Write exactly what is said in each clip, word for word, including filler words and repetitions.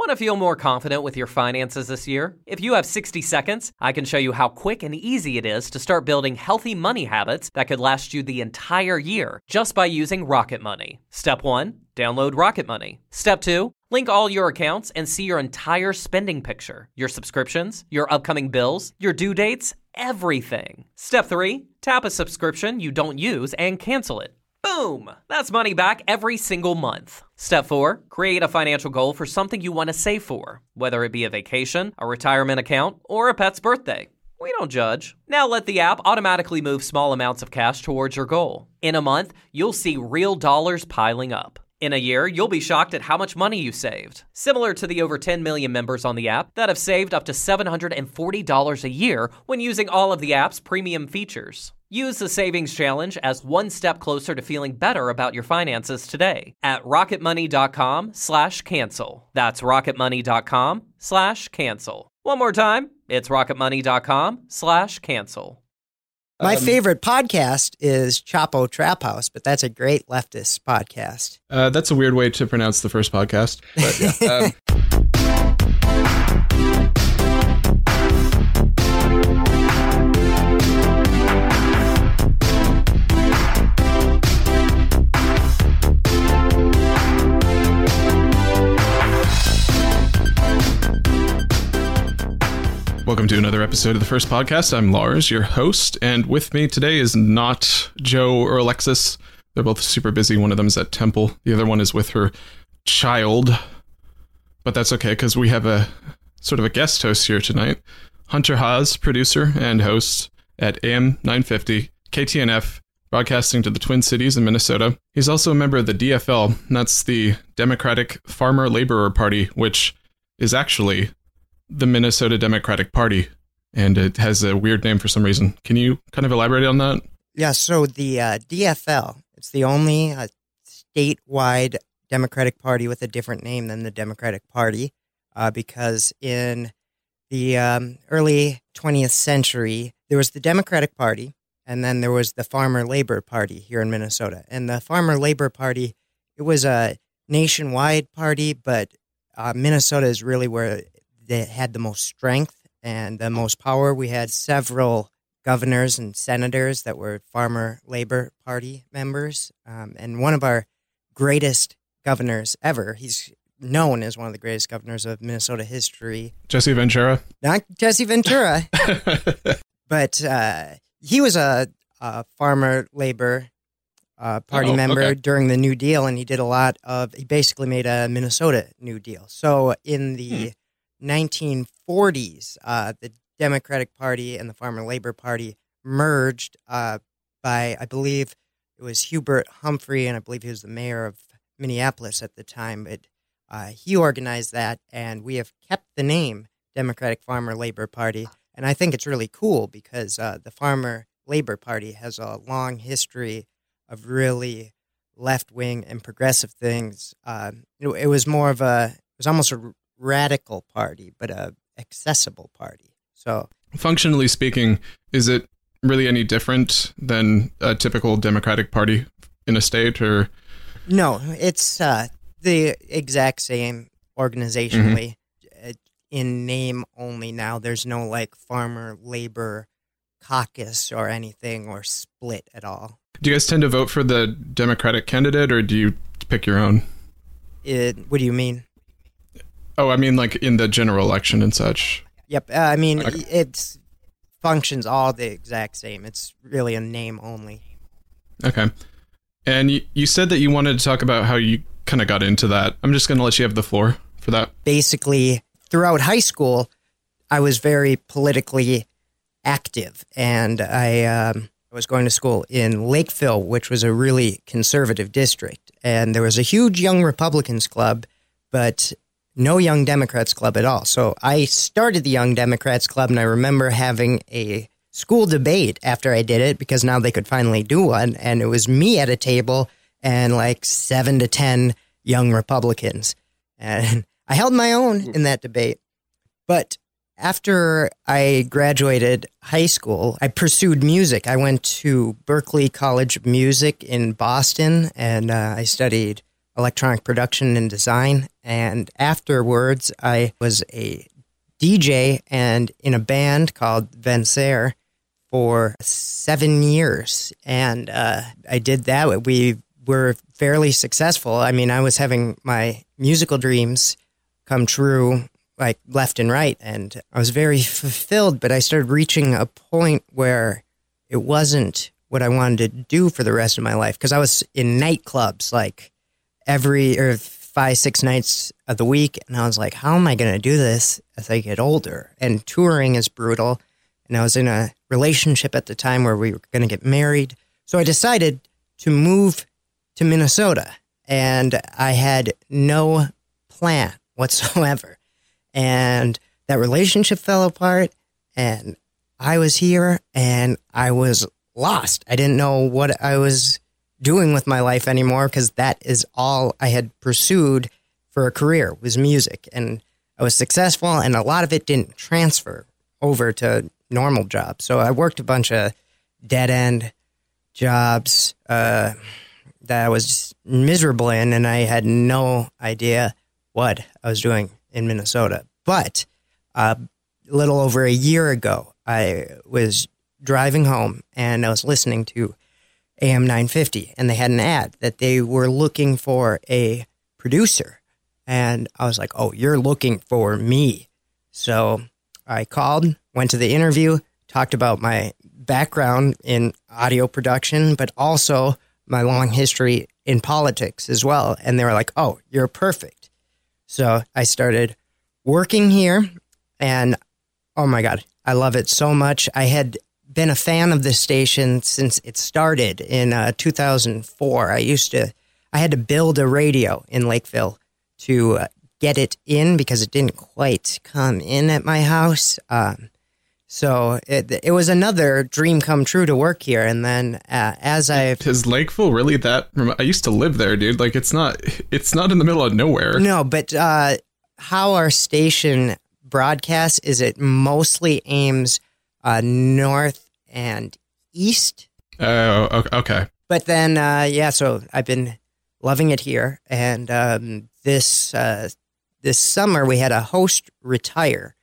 Want to feel more confident with your finances this year? If you have sixty seconds, I can show you how quick and easy it is to start building healthy money habits that could last you the entire year just by using Rocket Money. Step one, download Rocket Money. Step two, link all your accounts and see your entire spending picture, your subscriptions, your upcoming bills, your due dates, everything. Step three, tap a subscription you don't use and cancel it. Boom! That's money back every single month. Step four, create a financial goal for something you want to save for, whether it be a vacation, a retirement account, or a pet's birthday. We don't judge. Now let the app automatically move small amounts of cash towards your goal. In a month, you'll see real dollars piling up. In a year, you'll be shocked at how much money you saved. Similar to the over ten million members on the app that have saved up to seven hundred forty dollars a year when using all of the app's premium features. Use the Savings Challenge as one step closer to feeling better about your finances today at rocketmoney.com slash cancel. That's rocketmoney.com slash cancel. One more time, it's rocketmoney.com slash cancel. My Um, favorite podcast is Chapo Trap House, but that's a great leftist podcast. Uh, that's a weird way to pronounce the first podcast. But yeah. um, Welcome to another episode of the First Podcast. I'm Lars, your host, and with me today is not Joe or Alexis. They're both super busy. One of them is at Temple. The other one is with her child. But that's okay, because we have a sort of a guest host here tonight. Hunter Haas, producer and host at A M nine fifty, K T N F, broadcasting to the Twin Cities in Minnesota. He's also a member of the D F L, and that's the Democratic Farmer Laborer Party, which is actually the Minnesota Democratic Party, and it has a weird name for some reason. Can you kind of elaborate on that? Yeah, so the uh, D F L, it's the only uh, statewide Democratic Party with a different name than the Democratic Party, uh, because in the um, early twentieth century, there was the Democratic Party, and then there was the Farmer Labor Party here in Minnesota. And the Farmer Labor Party, it was a nationwide party, but uh, Minnesota is really where they had the most strength and the most power. We had several governors and senators that were Farmer Labor Party members. Um, and one of our greatest governors ever, he's known as one of the greatest governors of Minnesota history. Jesse Ventura? Not Jesse Ventura, but uh, he was a, a Farmer Labor uh, Party oh, member okay. during the New Deal, and he did a lot of, he basically made a Minnesota New Deal. So in the hmm. nineteen forties, uh, the Democratic Party and the Farmer Labor Party merged uh, by, I believe it was Hubert Humphrey, and I believe he was the mayor of Minneapolis at the time. But uh, he organized that, and we have kept the name Democratic Farmer Labor Party. And I think it's really cool because uh, the Farmer Labor Party has a long history of really left-wing and progressive things. Uh, it, it was more of a, it was almost a radical party, but a accessible party. So, functionally speaking, is it really any different than a typical Democratic Party in a state, or? No, it's uh, the exact same organizationally, mm-hmm. in name only. Now there's no like Farmer Labor Caucus or anything or split at all. Do you guys tend to vote for the Democratic candidate, or do you pick your own? It, what do you mean? Oh, I mean, like in the general election and such. Yep. Uh, I mean, okay. it functions all the exact same. It's really a name only. Okay. And you, you said that you wanted to talk about how you kind of got into that. I'm just going to let you have the floor for that. Basically, throughout high school, I was very politically active, and I um, was going to school in Lakeville, which was a really conservative district. And there was a huge Young Republicans club, but no Young Democrats club at all. So I started the Young Democrats club, and I remember having a school debate after I did it because now they could finally do one. And it was me at a table and like seven to ten Young Republicans. And I held my own in that debate. But after I graduated high school, I pursued music. I went to Berklee College of Music in Boston, and uh, I studied electronic production and design. And afterwards, I was a D J and in a band called Vencer for seven years. And uh, I did that. We were fairly successful. I mean, I was having my musical dreams come true, like left and right. And I was very fulfilled, but I started reaching a point where it wasn't what I wanted to do for the rest of my life. Because I was in nightclubs like every or five, six nights of the week. And I was like, how am I going to do this as I get older? And touring is brutal. And I was in a relationship at the time where we were going to get married. So I decided to move to Minnesota. And I had no plan whatsoever. And that relationship fell apart. And I was here and I was lost. I didn't know what I was doing with my life anymore because that is all I had pursued for a career was music. And I was successful and a lot of it didn't transfer over to normal jobs. So I worked a bunch of dead-end jobs uh, that I was miserable in, and I had no idea what I was doing in Minnesota. But uh, a little over a year ago, I was driving home, and I was listening to A M nine fifty, and they had an ad that they were looking for a producer. And I was like, oh, you're looking for me. So I called, went to the interview, talked about my background in audio production, but also my long history in politics as well. And they were like, oh, you're perfect. So I started working here, and oh my God, I love it so much. I had been a fan of this station since it started in uh, two thousand four. I used to, I had to build a radio in Lakeville to uh, get it in because it didn't quite come in at my house. Um, so it it was another dream come true to work here. And then uh, as I is Lakeville really that? I used to live there, dude. Like it's not, it's not in the middle of nowhere. No, but uh, how our station broadcasts is it mostly aims uh, north and east. Oh, okay. But then, uh, yeah, so I've been loving it here. And um, this uh, this summer, we had a host retire.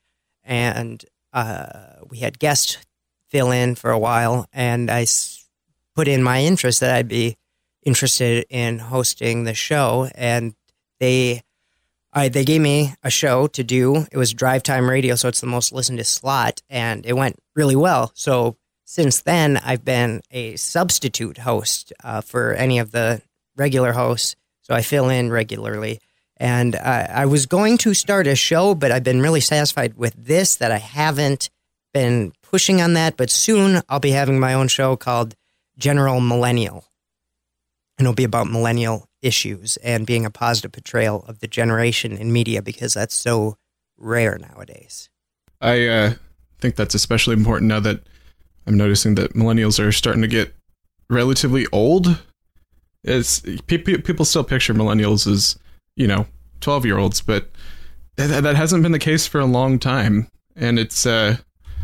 And uh, we had guests fill in for a while. And I s- put in my interest that I'd be interested in hosting the show. And they... I, they gave me a show to do. It was Drive Time Radio, so it's the most listened to slot, and it went really well. So since then, I've been a substitute host uh, for any of the regular hosts, so I fill in regularly. And uh, I was going to start a show, but I've been really satisfied with this that I haven't been pushing on that, but soon I'll be having my own show called General Millennial, and it'll be about millennial issues and being a positive portrayal of the generation in media because that's so rare nowadays. I uh, think that's especially important now that I'm noticing that millennials are starting to get relatively old. It's pe- pe- people still picture millennials as, you know, twelve year olds, but th- that hasn't been the case for a long time. And it's, uh,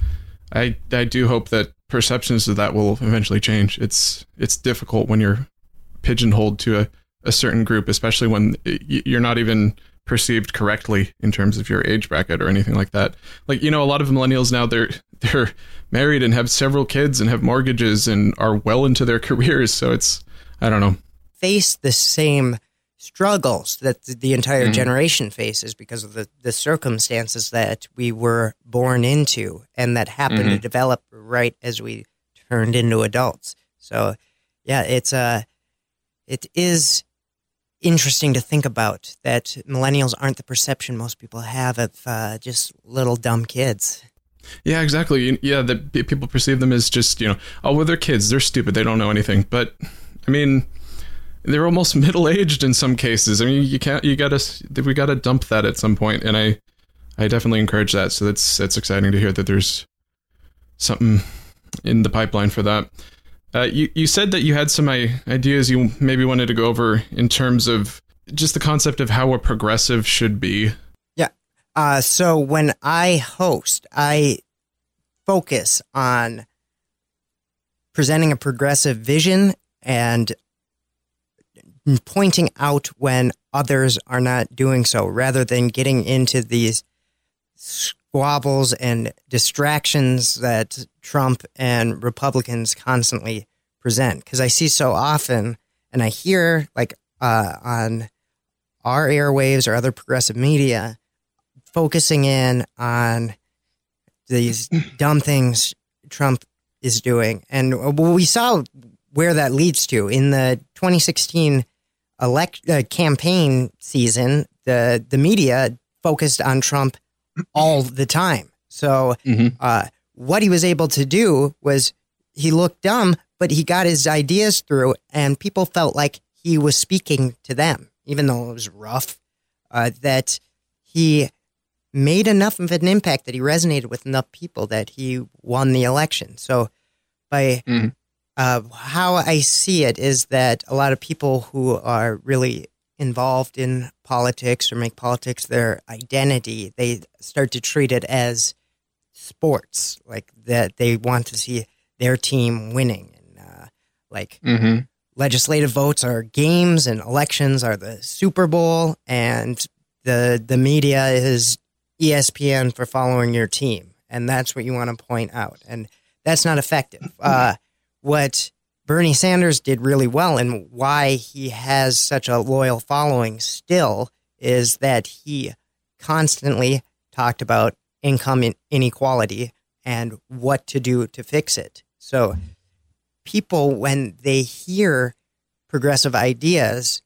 I, I do hope that perceptions of that will eventually change. It's, it's difficult when you're pigeonholed to a, a certain group, especially when you're not even perceived correctly in terms of your age bracket or anything like that. Like, you know, a lot of millennials now, they're they're married and have several kids and have mortgages and are well into their careers. So it's, I don't know. Face the same struggles that the entire mm-hmm. generation faces because of the, the circumstances that we were born into and that happened mm-hmm. to develop right as we turned into adults. So, yeah, it's a, it is interesting to think about that millennials aren't the perception most people have of uh, just little dumb kids. Yeah, exactly. Yeah, that people perceive them as just, you know, oh, well, they're kids. They're stupid. They don't know anything. But, I mean, they're almost middle-aged in some cases. I mean, you can't, you gotta, we gotta dump that at some point. And I, I definitely encourage that. So that's, that's exciting to hear that there's something in the pipeline for that. Uh, you, you said that you had some ideas you maybe wanted to go over in terms of just the concept of how a progressive should be. Yeah. Uh, so when I host, I focus on presenting a progressive vision and pointing out when others are not doing so, rather than getting into these squabbles and distractions that Trump and Republicans constantly present. Because I see so often, and I hear like uh, on our airwaves or other progressive media, focusing in on these dumb things Trump is doing. And we saw where that leads to. In the twenty sixteen elect uh, campaign season, the, the media focused on Trump all the time. So mm-hmm. uh, what he was able to do was he looked dumb, but he got his ideas through, and people felt like he was speaking to them, even though it was rough, uh, that he made enough of an impact that he resonated with enough people that he won the election. So by mm-hmm. uh, how I see it is that a lot of people who are really involved in politics or make politics their identity, they start to treat it as sports, like that they want to see their team winning. And uh, like mm-hmm. legislative votes are games and elections are the Super Bowl, and the the media is E S P N for following your team. And that's what you want to point out. And that's not effective. Uh, what Bernie Sanders did really well, and why he has such a loyal following still, is that he constantly talked about income inequality and what to do to fix it. So people, when they hear progressive ideas,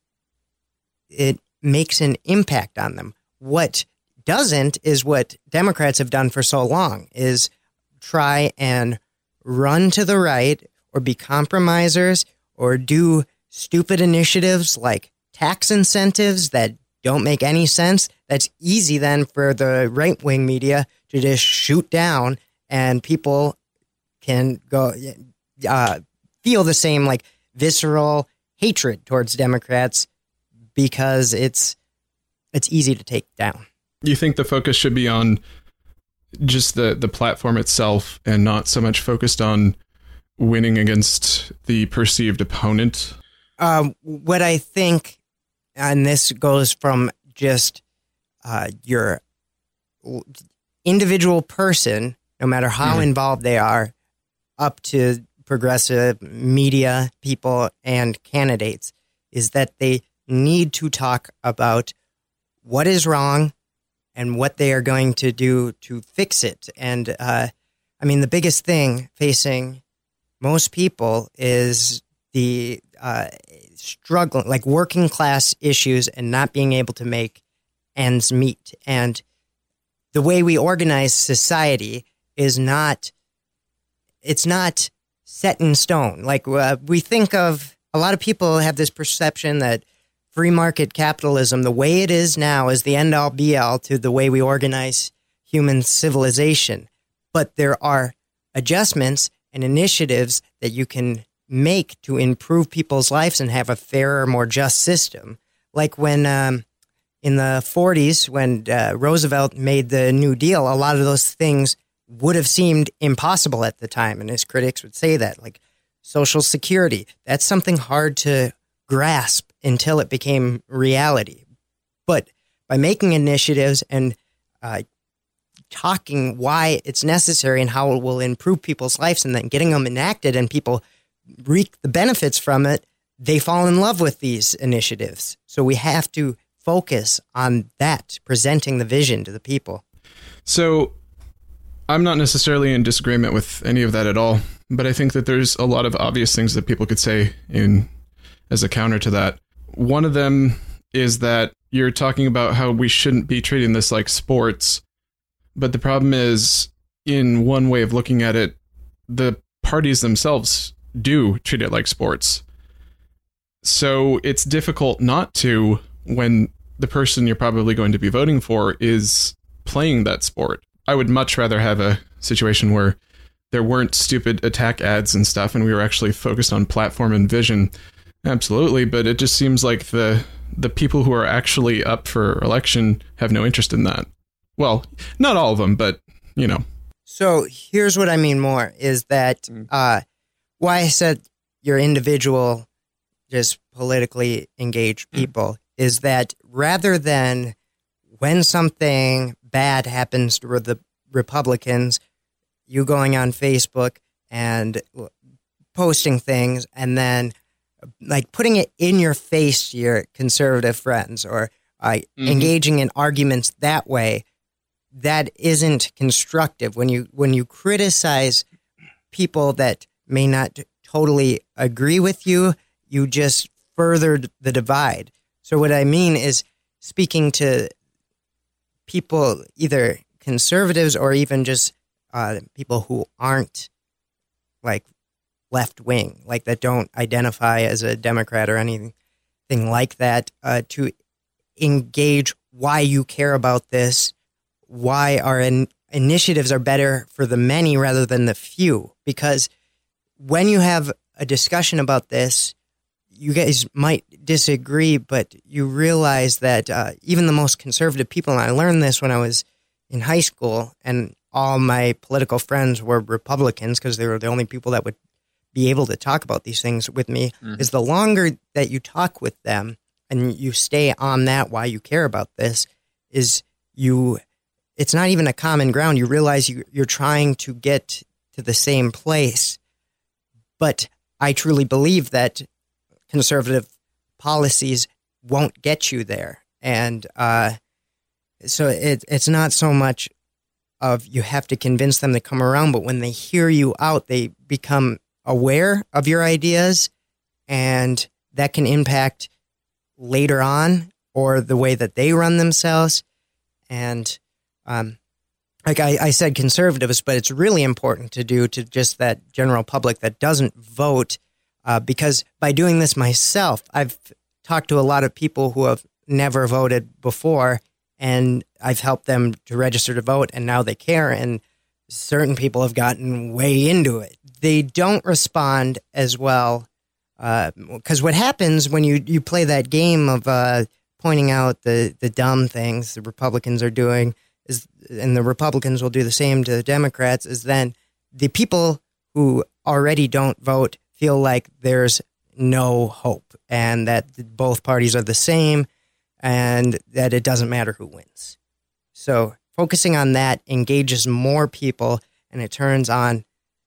it makes an impact on them. What doesn't is what Democrats have done for so long, is try and run to the right or be compromisers or do stupid initiatives like tax incentives that don't make any sense. That's easy then for the right-wing media to just shoot down, and people can go uh, feel the same like visceral hatred towards Democrats because it's it's easy to take down. You think the focus should be on just the, the platform itself and not so much focused on winning against the perceived opponent? Um, what I think, and this goes from just uh, your individual person, no matter how mm-hmm. involved they are, up to progressive media people and candidates, is that they need to talk about what is wrong and what they are going to do to fix it. And uh, I mean, the biggest thing facing most people is the uh, struggle, like working class issues and not being able to make ends meet. And the way we organize society is not, it's not set in stone. Like uh, we think of, a lot of people have this perception that free market capitalism, the way it is now, is the end all be all to the way we organize human civilization. But there are adjustments and initiatives that you can make to improve people's lives and have a fairer, more just system. Like when um, in the forties, when uh, Roosevelt made the New Deal, a lot of those things would have seemed impossible at the time. And his critics would say that, like Social Security, that's something hard to grasp until it became reality. But by making initiatives and uh, talking why it's necessary and how it will improve people's lives, and then getting them enacted and people reap the benefits from it, they fall in love with these initiatives. So we have to focus on that, presenting the vision to the people. So I'm not necessarily in disagreement with any of that at all, but I think that there's a lot of obvious things that people could say in as a counter to that. One of them is that you're talking about how we shouldn't be treating this like sports. But the problem is, in one way of looking at it, the parties themselves do treat it like sports. So it's difficult not to when the person you're probably going to be voting for is playing that sport. I would much rather have a situation where there weren't stupid attack ads and stuff, and we were actually focused on platform and vision. Absolutely, but it just seems like the the people who are actually up for election have no interest in that. Well, not all of them, but, you know. So here's what I mean more, is that uh, why I said your individual just politically engaged people, mm. is that rather than when something bad happens to the Republicans, you going on Facebook and posting things and then like putting it in your face to your conservative friends or uh, mm-hmm. engaging in arguments that way, that isn't constructive. When you when you criticize people that may not totally agree with you, you just furthered the divide. So what I mean is speaking to people, either conservatives or even just uh, people who aren't like left wing, like that don't identify as a Democrat or anything like that, uh, to engage why you care about this, why our in- initiatives are better for the many rather than the few. Because when you have a discussion about this, you guys might disagree, but you realize that uh, even the most conservative people, and I learned this when I was in high school, and all my political friends were Republicans because they were the only people that would be able to talk about these things with me, mm-hmm. is the longer that you talk with them and you stay on that, why you care about this, is you, it's not even a common ground. You realize you, you're trying to get to the same place. But I truly believe that conservative policies won't get you there. And uh, so it, it's not so much of you have to convince them to come around, but when they hear you out, they become aware of your ideas, and that can impact later on or the way that they run themselves. And um, like I, I said, conservatives, but it's really important to do to just that general public that doesn't vote, uh, because by doing this myself, I've talked to a lot of people who have never voted before, and I've helped them to register to vote, and now they care, and certain people have gotten way into it. They don't respond as well, because uh, what happens when you, you play that game of uh, pointing out the, the dumb things the Republicans are doing, is, and the Republicans will do the same to the Democrats, is then the people who already don't vote feel like there's no hope and that both parties are the same and that it doesn't matter who wins. So focusing on that engages more people, and it turns on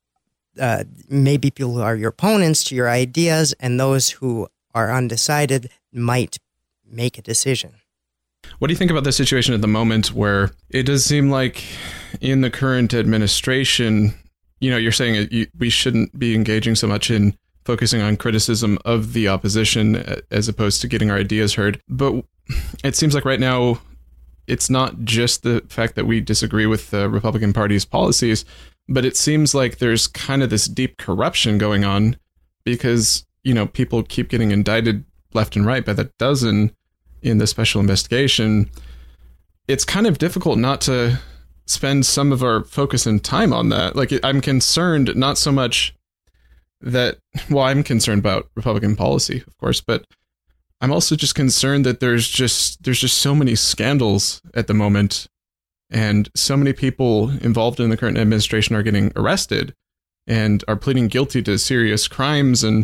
uh, maybe people who are your opponents to your ideas, and those who are undecided might make a decision. What do you think about the situation at the moment where it does seem like in the current administration, you know, you're saying it, you, we shouldn't be engaging so much in focusing on criticism of the opposition as opposed to getting our ideas heard. But it seems like right now, it's not just the fact that we disagree with the Republican Party's policies, but it seems like there's kind of this deep corruption going on because, you know, people keep getting indicted left and right by the dozen in the special investigation. It's kind of difficult not to spend some of our focus and time on that. Like, I'm concerned not so much that, well, I'm concerned about Republican policy, of course, but I'm also just concerned that there's just there's just so many scandals at the moment, and so many people involved in the current administration are getting arrested and are pleading guilty to serious crimes. And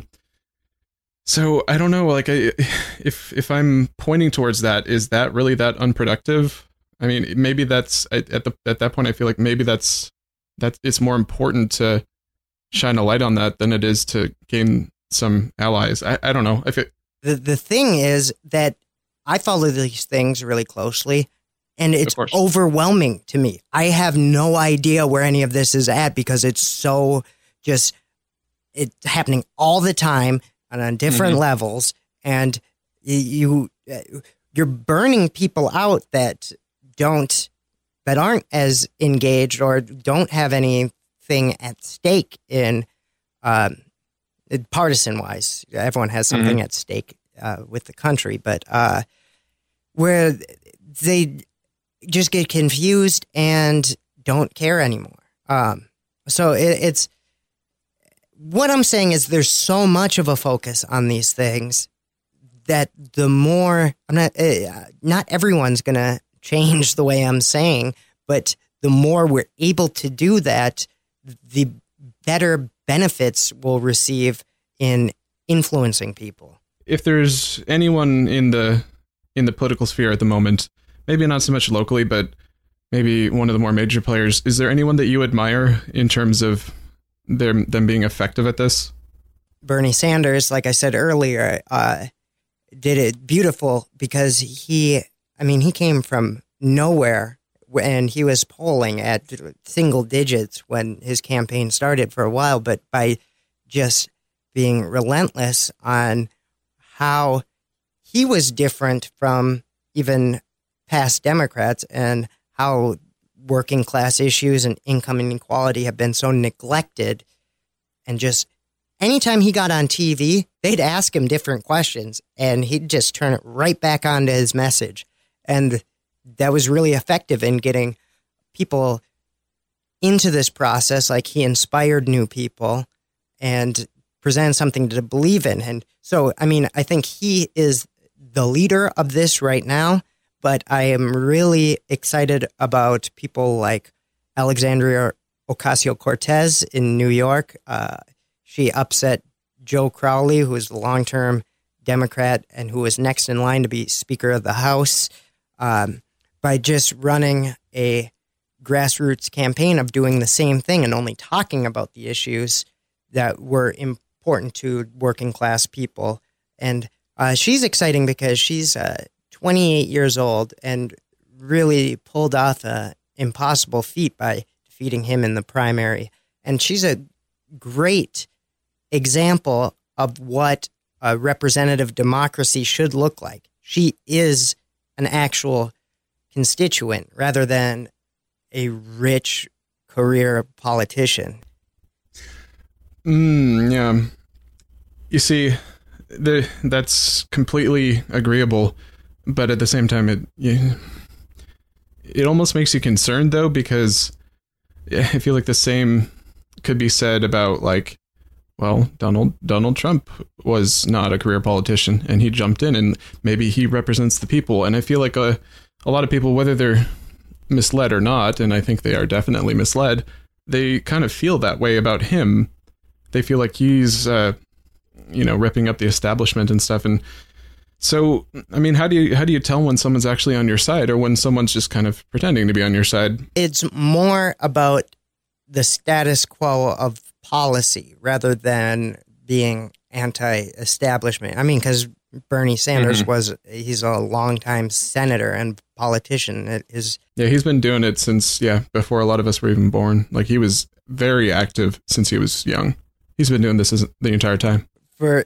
so I don't know, like, I, if if I'm pointing towards that, is that really that unproductive? I mean, maybe that's at the at that point, I feel like maybe that's that it's more important to shine a light on that than it is to gain some allies. I, I don't know if it. The the thing is that I follow these things really closely, and it's overwhelming to me. I have no idea where any of this is at because it's so just, it's happening all the time and on different mm-hmm. levels, and you you're burning people out that don't that aren't as engaged or don't have anything at stake in. Um, Partisan wise, everyone has something mm-hmm. at stake uh, with the country, but uh, where they just get confused and don't care anymore. Um, so it, it's what I'm saying is there's so much of a focus on these things that the more I'm not, uh, not everyone's going to change the way I'm saying, but the more we're able to do that, the better benefits we'll receive in influencing people. if there's anyone in the in the political sphere at the moment, maybe not so much locally, but maybe one of the more major players, is there anyone that you admire in terms of them them being effective at this? Bernie Sanders, like I said earlier, uh, did it beautiful because he, I mean, he came from nowhere and he was polling at single digits when his campaign started for a while, but by just being relentless on how he was different from even past Democrats and how working class issues and income inequality have been so neglected. And just anytime he got on T V, they'd ask him different questions and he'd just turn it right back onto his message. And that was really effective in getting people into this process. Like, he inspired new people and presented something to believe in. And so, I mean, I think he is the leader of this right now, but I am really excited about people like Alexandria Ocasio-Cortez in New York. Uh, she upset Joe Crowley, who is the long-term Democrat and who was next in line to be Speaker of the House, um, by just running a grassroots campaign of doing the same thing and only talking about the issues that were important to working class people. And uh, she's exciting because she's uh, twenty-eight years old and really pulled off an impossible feat by defeating him in the primary. And she's a great example of what a representative democracy should look like. She is an actual constituent rather than a rich career politician. Mm, yeah. You see, the, that's completely agreeable, but at the same time, it you, it almost makes you concerned, though, because I feel like the same could be said about, like, well, Donald Donald Trump was not a career politician, and he jumped in, and maybe he represents the people. And I feel like a, a lot of people, whether they're misled or not, and I think they are definitely misled, they kind of feel that way about him. They feel like he's, uh, you know, ripping up the establishment and stuff. And so, I mean, how do you how do you tell when someone's actually on your side or when someone's just kind of pretending to be on your side? It's more about the status quo of policy rather than being anti-establishment. I mean, because Bernie Sanders mm-hmm. was, he's a longtime senator and politician. It is Yeah, he's been doing it since, yeah, before a lot of us were even born. Like, he was very active since he was young. He's been doing this the entire time. For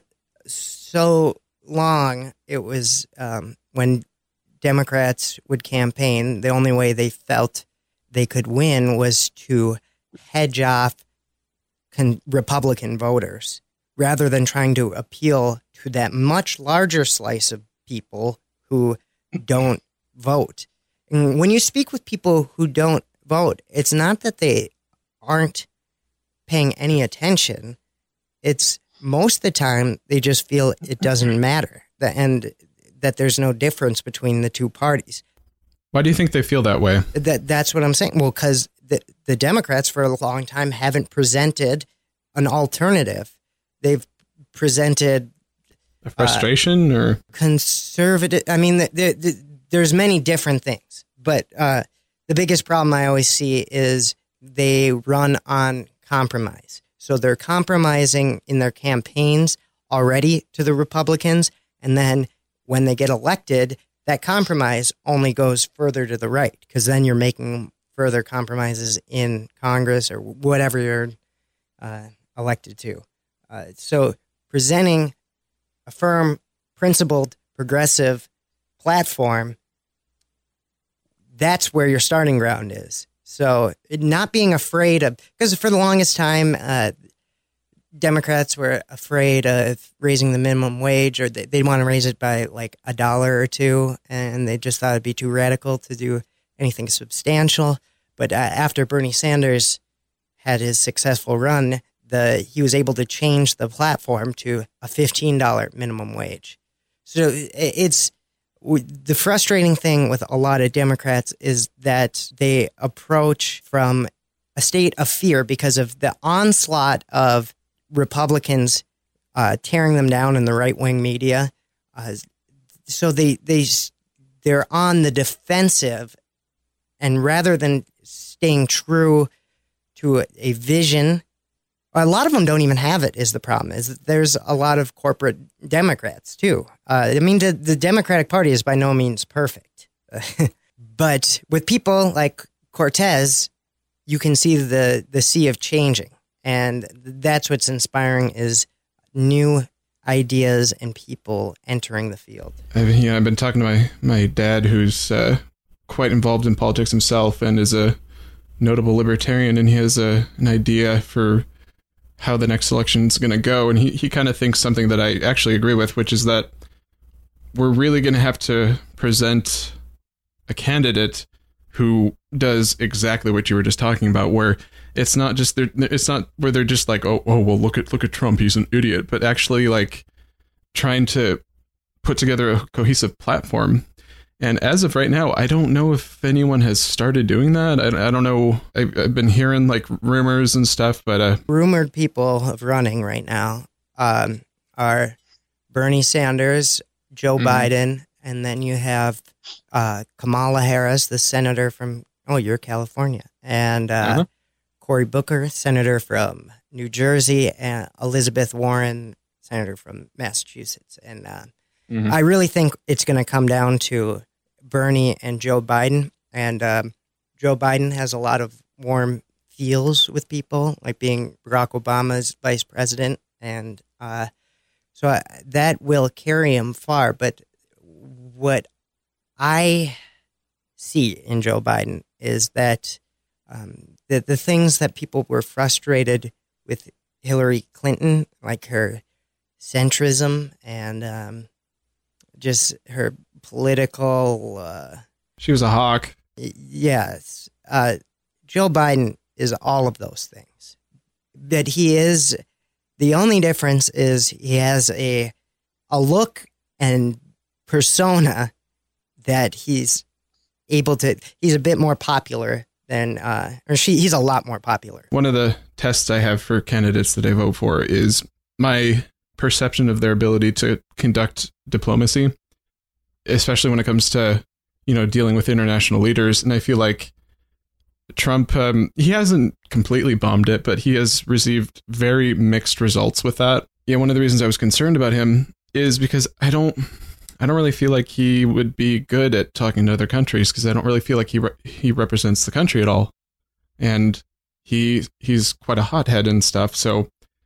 so long, it was um, when Democrats would campaign, the only way they felt they could win was to hedge off con- Republican voters rather than trying to appeal to that much larger slice of people who don't vote. And when you speak with people who don't vote, it's not that they aren't paying any attention. It's most of the time they just feel it doesn't matter and that there's no difference between the two parties. Why do you think they feel that way? That That's what I'm saying. Well, because the, the Democrats for a long time haven't presented an alternative. They've presented a frustration uh, or conservative. I mean, the, the, the, there's many different things, but uh, the biggest problem I always see is they run on compromise. So they're compromising in their campaigns already to the Republicans, and then when they get elected, that compromise only goes further to the right, because then you're making further compromises in Congress or whatever you're uh, elected to. Uh, so presenting a firm, principled, progressive platform, that's where your starting ground is. So not being afraid of, because for the longest time, uh, Democrats were afraid of raising the minimum wage, or they, they want to raise it by like a dollar or two, and they just thought it'd be too radical to do anything substantial. But uh, after Bernie Sanders had his successful run, the he was able to change the platform to a fifteen dollars minimum wage. So it's the frustrating thing with a lot of Democrats is that they approach from a state of fear because of the onslaught of Republicans uh, tearing them down in the right-wing media. Uh, so they, they, they're on the defensive, and rather than staying true to a, a vision, a lot of them don't even have it, is the problem. Is that there's a lot of corporate Democrats, too. Uh, I mean, the, the Democratic Party is by no means perfect. But with people like Cortez, you can see the, the sea of changing. And that's what's inspiring, is new ideas and people entering the field. I've, you know, I've been talking to my, my dad, who's uh, quite involved in politics himself and is a notable libertarian, and he has a, an idea for how the next election is going to go. And he, he kind of thinks something that I actually agree with, which is that we're really going to have to present a candidate who does exactly what you were just talking about, where it's not just they're, it's not where they're just like, oh, oh, well, look at look at Trump, he's an idiot, but actually like trying to put together a cohesive platform. And as of right now, I don't know if anyone has started doing that. I, I don't know. I've, I've been hearing like rumors and stuff, but uh, rumored people of running right now um, are Bernie Sanders, Joe mm-hmm. Biden, and then you have uh, Kamala Harris, the senator from, oh, you're California, and uh, uh-huh. Cory Booker, senator from New Jersey, and Elizabeth Warren, senator from Massachusetts. And uh, mm-hmm. I really think it's going to come down to Bernie and Joe Biden. And um, Joe Biden has a lot of warm feels with people, like being Barack Obama's vice president. And uh, so I, that will carry him far. But what I see in Joe Biden is that um, the, the things that people were frustrated with Hillary Clinton, like her centrism and um, just her political... Uh, she was a hawk. Yes. Uh, Joe Biden is all of those things. That he is... The only difference is he has a a look and persona that he's able to... He's a bit more popular than... Uh, or she. He's a lot more popular. One of the tests I have for candidates that I vote for is my perception of their ability to conduct diplomacy, especially when it comes to, you know, dealing with international leaders. And I feel like Trump, um, he hasn't completely bombed it, but he has received very mixed results with that. Yeah, one of the reasons I was concerned about him is because I don't, I don't really feel like he would be good at talking to other countries, because I don't really feel like he re- he represents the country at all, and he he's quite a hothead and stuff. So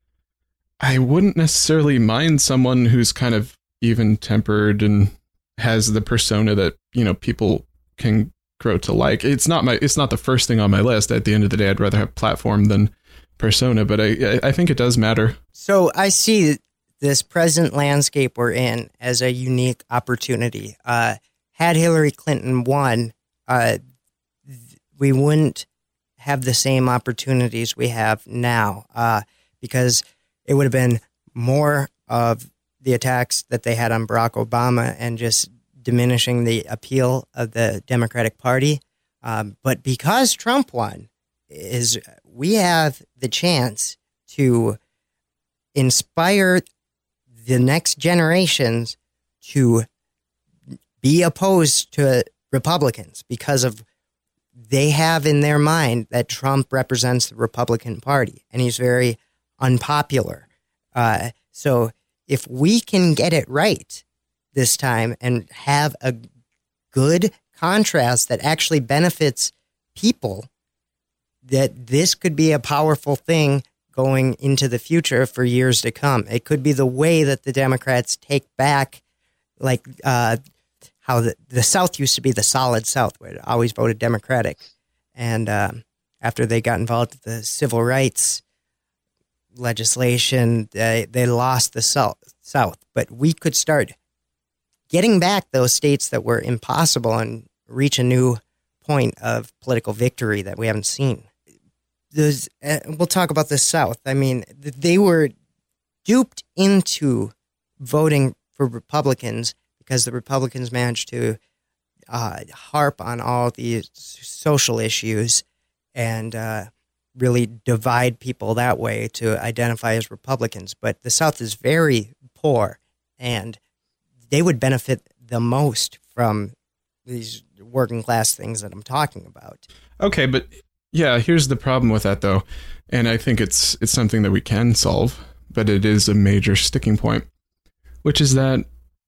I wouldn't necessarily mind someone who's kind of even-tempered and has the persona that, you know, people can grow to like. It's not my, it's not the first thing on my list. At the end of the day, I'd rather have platform than persona, but I, I think it does matter. So I see this present landscape we're in as a unique opportunity. Uh, had Hillary Clinton won, uh, th- we wouldn't have the same opportunities we have now, uh, because it would have been more of the attacks that they had on Barack Obama and just diminishing the appeal of the Democratic Party. Um, but because Trump won, is we have the chance to inspire the next generations to be opposed to Republicans, because of they have in their mind that Trump represents the Republican Party and he's very unpopular. Uh, so if we can get it right this time and have a good contrast that actually benefits people, that this could be a powerful thing going into the future for years to come. It could be the way that the Democrats take back, like uh, how the, the South used to be the solid South, where it always voted Democratic. And um, after they got involved with the civil rights legislation, they, they lost the South. South. But we could start getting back those states that were impossible and reach a new point of political victory that we haven't seen. There's, uh, we'll talk about the South. I mean, they were duped into voting for Republicans because the Republicans managed to uh, harp on all these social issues, and uh, really divide people that way to identify as Republicans. But the South is very poor, and they would benefit the most from these working class things that I'm talking about. Okay, but yeah, here's the problem with that, though. And I think it's it's something that we can solve, but it is a major sticking point, which is that,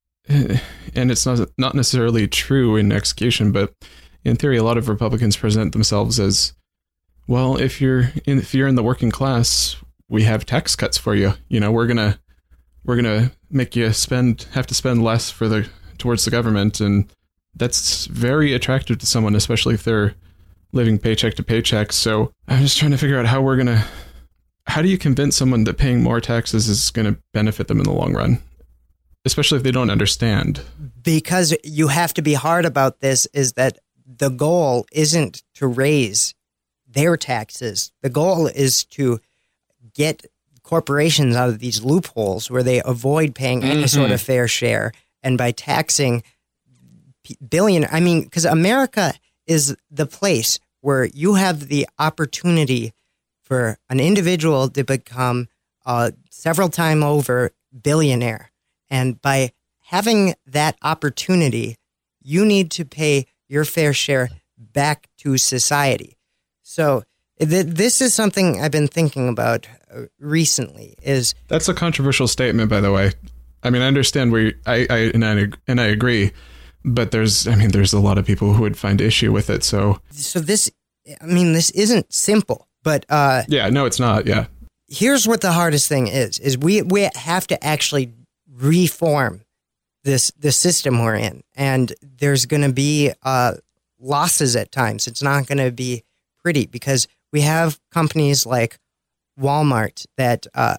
and it's not not necessarily true in execution, but in theory, a lot of Republicans present themselves as, well, if you're in, if you're in the working class, we have tax cuts for you. You know, we're gonna we're gonna make you spend have to spend less for the towards the government, and that's very attractive to someone, especially if they're living paycheck to paycheck. So I'm just trying to figure out how we're gonna how do you convince someone that paying more taxes is going to benefit them in the long run, especially if they don't understand? Because you have to be hard about this, is that the goal isn't to raise their taxes. The goal is to get corporations out of these loopholes where they avoid paying any mm-hmm. sort of fair share. And by taxing billion, I mean, because America is the place where you have the opportunity for an individual to become uh, several times over billionaire. And by having that opportunity, you need to pay your fair share back to society. So th- this is something I've been thinking about uh, recently. Is That's a controversial statement, by the way. I mean, I understand where you, I, I and I and I agree, but there's, I mean, there's a lot of people who would find issue with it. So, so this, I mean, this isn't simple. But uh, yeah, no, it's not. Yeah. Here's what the hardest thing is: is we we have to actually reform this the system we're in, and there's going to be uh, losses at times. It's not going to be pretty because we have companies like Walmart that uh,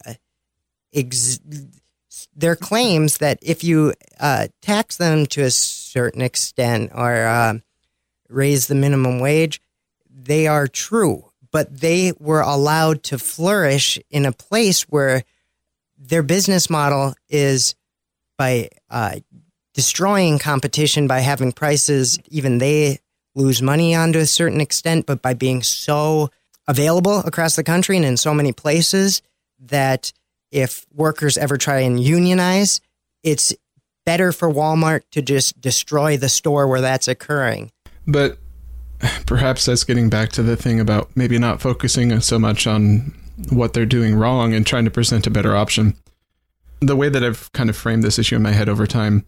ex- their claims that if you uh, tax them to a certain extent or uh, raise the minimum wage, they are true. But they were allowed to flourish in a place where their business model is by uh, destroying competition, by having prices, even they lose money on to a certain extent, but by being so available across the country and in so many places that if workers ever try and unionize, it's better for Walmart to just destroy the store where that's occurring. But perhaps that's getting back to the thing about maybe not focusing so much on what they're doing wrong and trying to present a better option. The way that I've kind of framed this issue in my head over time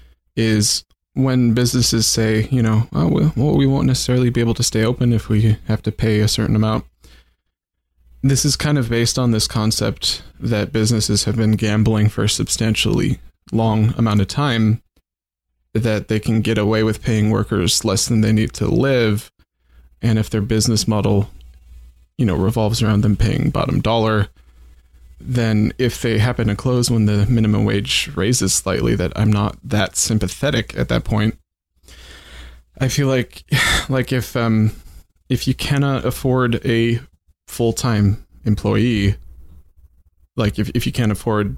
is when businesses say, you know, oh, well, we won't necessarily be able to stay open if we have to pay a certain amount. This is kind of based on this concept that businesses have been gambling for a substantially long amount of time, that they can get away with paying workers less than they need to live. And if their business model, you know, revolves around them paying bottom dollar, then if they happen to close when the minimum wage raises slightly, that I'm not that sympathetic at that point. I feel like, like if, um, if you cannot afford a full-time employee, like if, if you can't afford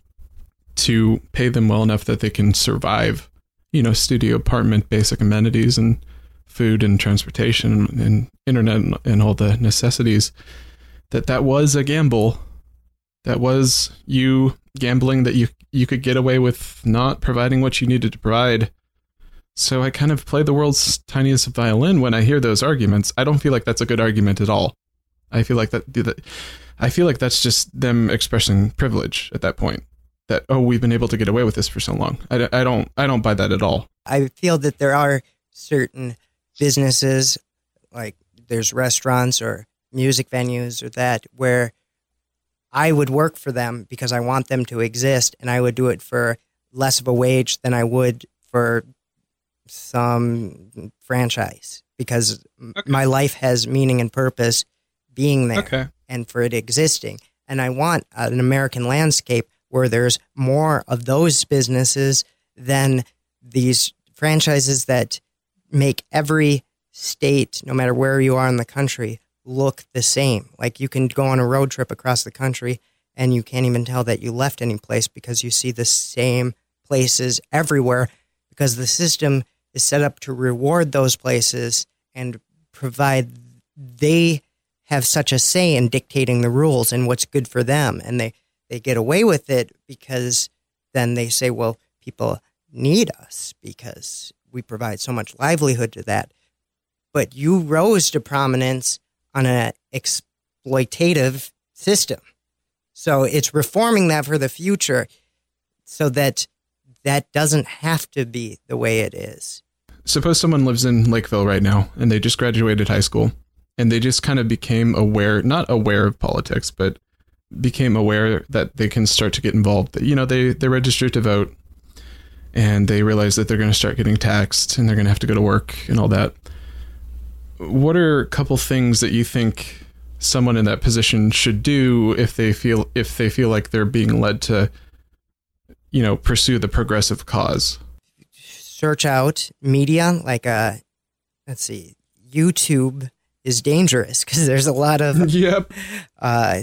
to pay them well enough that they can survive, you know, studio, apartment, basic amenities and food and transportation and internet and, and all the necessities, that that was a gamble. That was you gambling that you, you could get away with not providing what you needed to provide. So I kind of play the world's tiniest violin when I hear those arguments. I don't feel like that's a good argument at all. I feel like that, that I feel like that's just them expressing privilege at that point. That, oh, we've been able to get away with this for so long. I, I don't I don't buy that at all. I feel that there are certain businesses, like there's restaurants or music venues or that, where I would work for them because I want them to exist, and I would do it for less of a wage than I would for some franchise, because okay. my life has meaning and purpose being there okay. and for it existing. And I want an American landscape where there's more of those businesses than these franchises that make every state, no matter where you are in the country, look the same. Like you can go on a road trip across the country and you can't even tell that you left any place because you see the same places everywhere, because the system is set up to reward those places and provide they have such a say in dictating the rules and what's good for them. And they, they get away with it because then they say, well, people need us because we provide so much livelihood to that. But you rose to prominence on an exploitative system. So it's reforming that for the future so that that doesn't have to be the way it is. Suppose someone lives in Lakeville right now and they just graduated high school and they just kind of became aware, not aware of politics, but became aware that they can start to get involved. You know, they, they registered to vote and they realize that they're going to start getting taxed and they're going to have to go to work and all that. What are a couple things that you think someone in that position should do if they feel if they feel like they're being led to, you know, pursue the progressive cause? Search out media like uh let's see, YouTube is dangerous because there's a lot of yep. uh,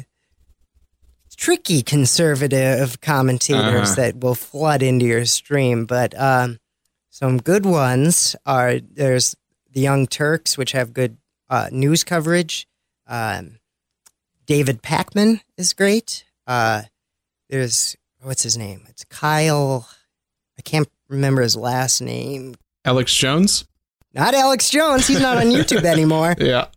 tricky conservative commentators uh-huh. that will flood into your stream. But um, some good ones are there's the Young Turks, which have good uh, news coverage. Um, David Pakman is great. Uh, there's what's his name? It's Kyle. I can't remember his last name. Alex Jones? Not Alex Jones. He's not on YouTube anymore. Yeah.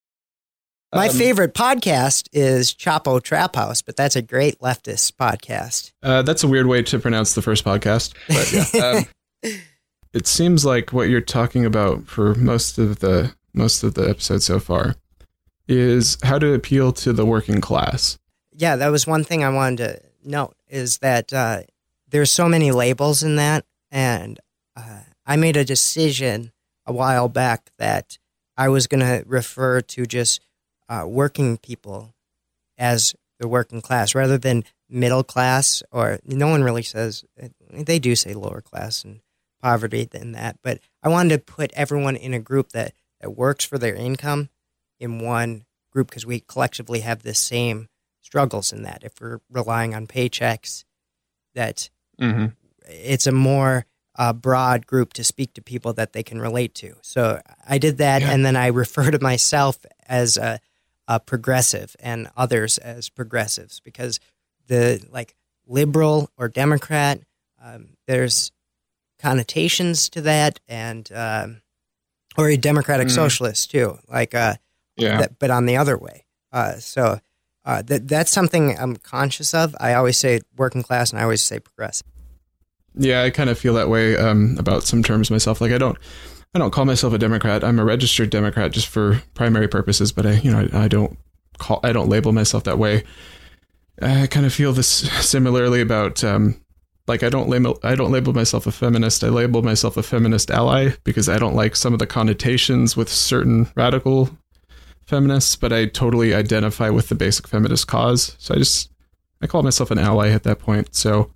My um, favorite podcast is Chapo Trap House, but that's a great leftist podcast. Uh, that's a weird way to pronounce the first podcast. But yeah. um, it seems like what you're talking about for most of the most of the episode so far is how to appeal to the working class. Yeah, that was one thing I wanted to note is that uh, there's so many labels in that, and uh, I made a decision a while back that I was going to refer to just uh, working people as the working class rather than middle class, or no one really says, they do say lower class and poverty than that, but I wanted to put everyone in a group that, that works for their income in one group because we collectively have the same struggles in that. If we're relying on paychecks, that mm-hmm. it's a more uh, broad group to speak to people that they can relate to. So I did that, yeah. And then I refer to myself as a, a progressive and others as progressives because the like liberal or Democrat, um, there's connotations to that, and um, or a democratic mm. socialist too, like uh, yeah. That, but on the other way. Uh, so uh, that that's something I'm conscious of. I always say working class, and I always say progressive. Yeah, I kind of feel that way um, about some terms myself. Like I don't, I don't call myself a Democrat. I'm a registered Democrat just for primary purposes, but I, you know, I, I don't call, I don't label myself that way. I kind of feel this similarly about. Um, Like I don't label I don't label myself a feminist. I label myself a feminist ally because I don't like some of the connotations with certain radical feminists, but I totally identify with the basic feminist cause. So I just I call myself an ally at that point. So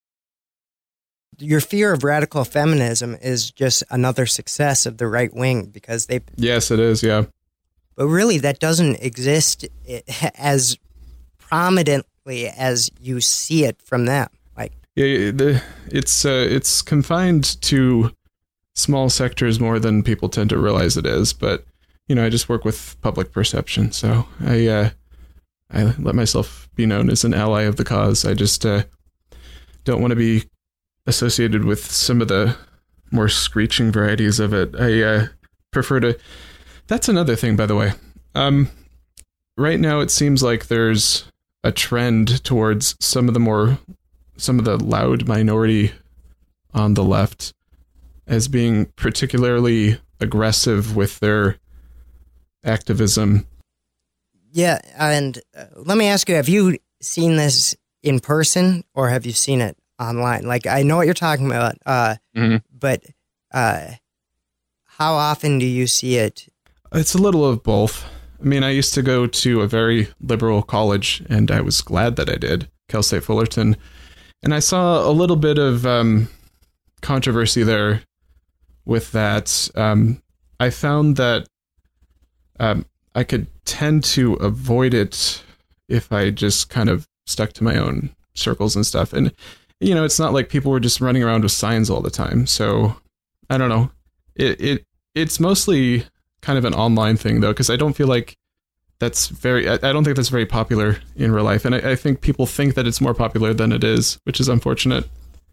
your fear of radical feminism is just another success of the right wing because they Yes, it is, yeah. But really that doesn't exist as prominently as you see it from them. Yeah, the, it's uh, it's confined to small sectors more than people tend to realize it is. But you know, I just work with public perception, so I uh, I let myself be known as an ally of the cause. I just uh, don't want to be associated with some of the more screeching varieties of it. I uh, prefer to. That's another thing, by the way. Um, right now, it seems like there's a trend towards some of the more some of the loud minority on the left as being particularly aggressive with their activism. Yeah, and uh, let me ask you, have you seen this in person or have you seen it online? Like, I know what you're talking about, uh, mm-hmm. but uh, how often do you see it? It's a little of both. I mean, I used to go to a very liberal college, and I was glad that I did, Cal State Fullerton. And I saw a little bit of um, controversy there with that. Um, I found that um, I could tend to avoid it if I just kind of stuck to my own circles and stuff. And, you know, it's not like people were just running around with signs all the time. So, I don't know. It it It's mostly kind of an online thing, though, because I don't feel like that's very, I, I don't think that's very popular in real life. And I, I think people think that it's more popular than it is, which is unfortunate.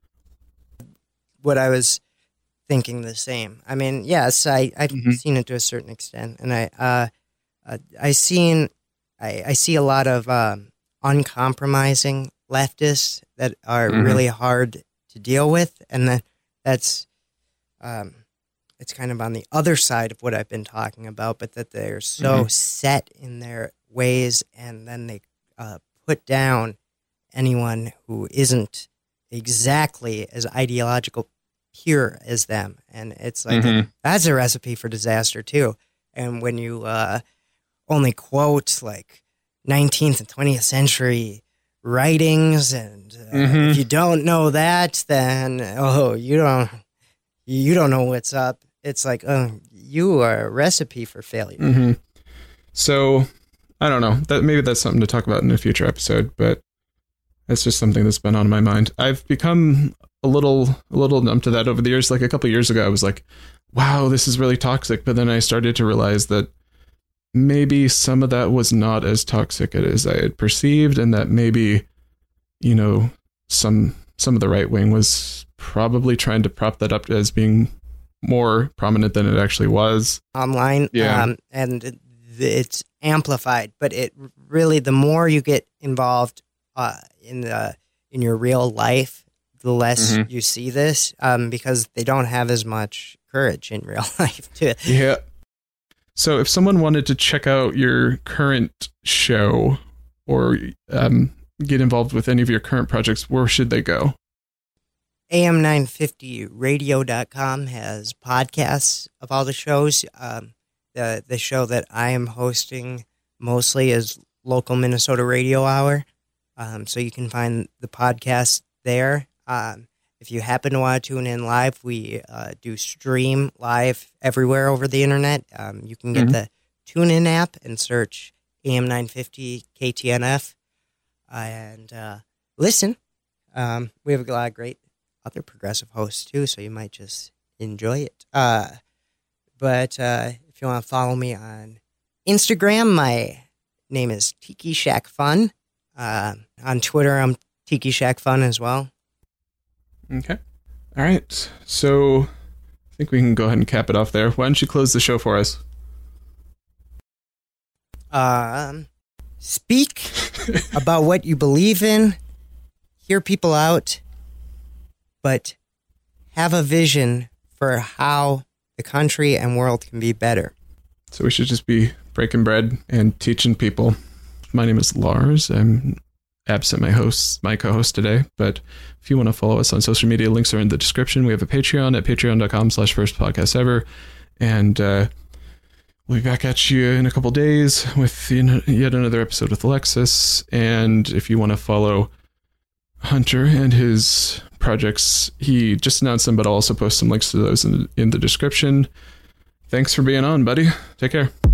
What I was thinking the same. I mean, yes, I, I've mm-hmm. seen it to a certain extent. And I, uh, uh, I seen, I, I see a lot of um, uncompromising leftists that are mm-hmm. really hard to deal with. And that that's, um, it's kind of on the other side of what I've been talking about, but that they're so mm-hmm. set in their ways, and then they uh, put down anyone who isn't exactly as ideological pure as them. And it's like, mm-hmm. that's a recipe for disaster too. And when you uh, only quote like nineteenth and twentieth century writings, and uh, mm-hmm. if you don't know that, then, oh, you don't, you don't know what's up. It's like, oh, you are a recipe for failure. Mm-hmm. So, I don't know. That maybe that's something to talk about in a future episode, but that's just something that's been on my mind. I've become a little, a little numb to that over the years. Like a couple of years ago, I was like, wow, this is really toxic. But then I started to realize that maybe some of that was not as toxic as I had perceived, and that maybe, you know, some some of the right wing was probably trying to prop that up as being more prominent than it actually was online. Yeah. Um, and it's amplified, but it really, the more you get involved uh, in the in your real life, the less mm-hmm. you see this, um, because they don't have as much courage in real life to yeah. So if someone wanted to check out your current show or um, get involved with any of your current projects, where should they go? A M nine fifty radio dot com has podcasts of all the shows. Um, the the show that I am hosting mostly is Local Minnesota Radio Hour. Um, so you can find the podcast there. Um, if you happen to want to tune in live, we uh, do stream live everywhere over the internet. Um, you can get mm-hmm. the TuneIn app and search A M nine fifty K T N F uh, and uh, listen. Um, we have a lot of great other progressive hosts too, so you might just enjoy it. Uh, but uh, if you want to follow me on Instagram, my name is Tiki Shack Fun. Uh, on Twitter, I'm Tiki Shack Fun as well. Okay. All right. So I think we can go ahead and cap it off there. Why don't you close the show for us? Um, speak about what you believe in. Hear people out. But have a vision for how the country and world can be better. So we should just be breaking bread and teaching people. My name is Lars. I'm absent my host, my co-host today. But if you want to follow us on social media, links are in the description. We have a Patreon at patreon.com slash first podcast ever. And uh, we'll be back at you in a couple days with yet another episode with Alexis. And if you want to follow Hunter and his projects, he just announced them, but I'll also post some links to those in, in the description. Thanks for being on, buddy. Take care.